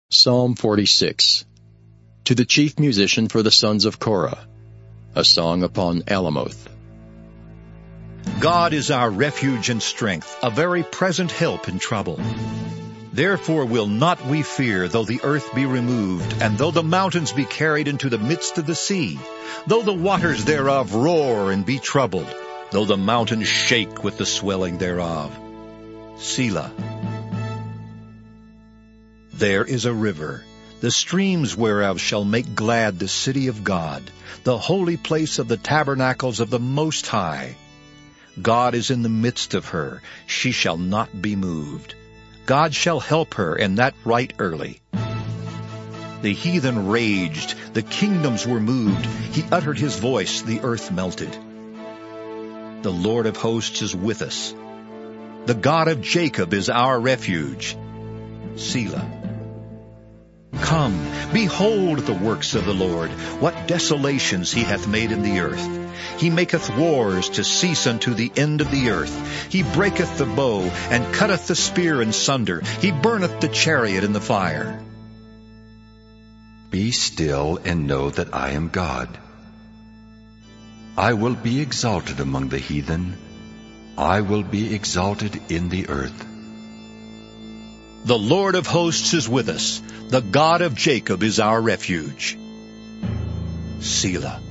Psalm 46. To the chief musician for the sons of Korah, a song upon Alamoth. God is our refuge and strength, a very present help in trouble. Therefore will not we fear, though the earth be removed, and though the mountains be carried into the midst of the sea, though the waters thereof roar and be troubled, though the mountains shake with the swelling thereof. Selah. There is a river, the streams whereof shall make glad the city of God, the holy place of the tabernacles of the Most High. God is in the midst of her, she shall not be moved. God shall help her, and that right early. The heathen raged, the kingdoms were moved. He uttered his voice, the earth melted. The Lord of hosts is with us. The God of Jacob is our refuge. Selah. Come, behold the works of the Lord, what desolations he hath made in the earth. He maketh wars to cease unto the end of the earth. He breaketh the bow, and cutteth the spear in sunder. He burneth the chariot in the fire. Be still and know that I am God. I will be exalted among the heathen. I will be exalted in the earth. The Lord of hosts is with us. The God of Jacob is our refuge. Selah.